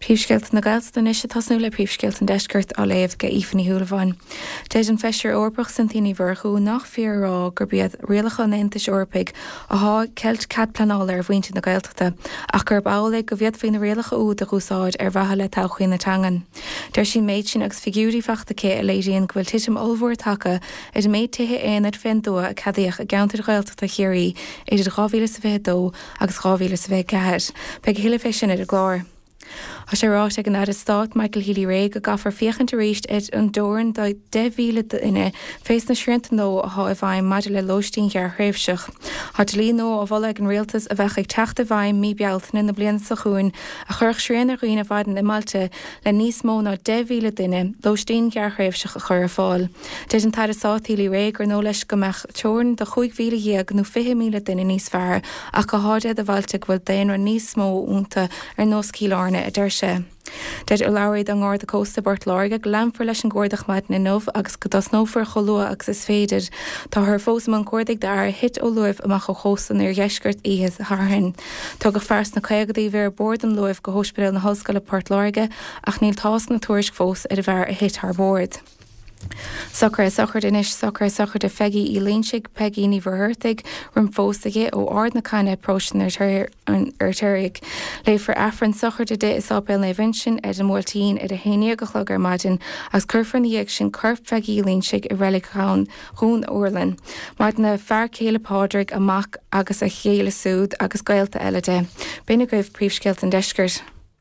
Príomhsceilt na Gaelstan is tasnú le príomhsceilt an deisgurt á léamh go ífaní thuúlaháin. Déid an feisir orbrach san tíní bharchú nach fiorrá gur bíad rialacha na Intais Eorpaig a há ceilt cad planála ar bhainte na Gaeltachta ach gur bála go bhíad faoin na rialacha úd a gúsáid ar bhatha le tauchaí na tangan. Deir sin méid sin agus figúrí fachta cé a léiríonn go bhfuil titim olmhór take is méid tithe éanaid féndua a cadíoch a gaantar Gaeltachta chéirí idir 2022 agus 2024. Pe hiile fé sin idir glár. A sé ráit ag an ad stát Michael Healy Ray go gafar fiochan a ríist id an dóran da 10,000 ine fééis na srianta nó a há a bhaim maidir le lóistín ar chréibseach. Tá lí nó a bhla ag an réaltas a bheith ag teachta bhaim mí bealtain na blian sa chuún a church sréanna roioine bhaidan i Malta le níos mó ná 10,000 duine lóistín ar chréibseach a chur fáil. Deis an tar stát Healy Ray gur nó leis go meach teorin de 5,000 dhéag nó 5,000 duine níos fearr ach go háide a bhailte bhfuil déanra níos mó únta ar nós cíláirne a d se. Deid ar labhraíd an gáir de cósta bart láirge go leanfar leis an gcuardach maid na nómh agus go das nófar cholua agus is féidir tá th fósam an cuardaigh dar hit ó luamh amach go chóstan ar dheisgurt iad tharthain. Tá go fers na caigadaí bhar bord an luamh go hóspeil na hoscail Port Láirge ach níl tás na tuairis fós ar a bhar a hit th bord. Soccer inis soccer de fegi I léinsigh pegí ní bharthirtaigh rum fóstaige ó ard na caine prósin ar tuirigh. Léifar affran soccer de is ápéil na bhainsin ed an mórtíín ed a héine go chlog ar maidin agus curfran íag sin curf fegi léinsigh I relicán hún Orlan. Maid na fear céile pádraigh amach agus a chéile súd agus gailta eile de. Bina goibh príomhsceilt an deisgurt.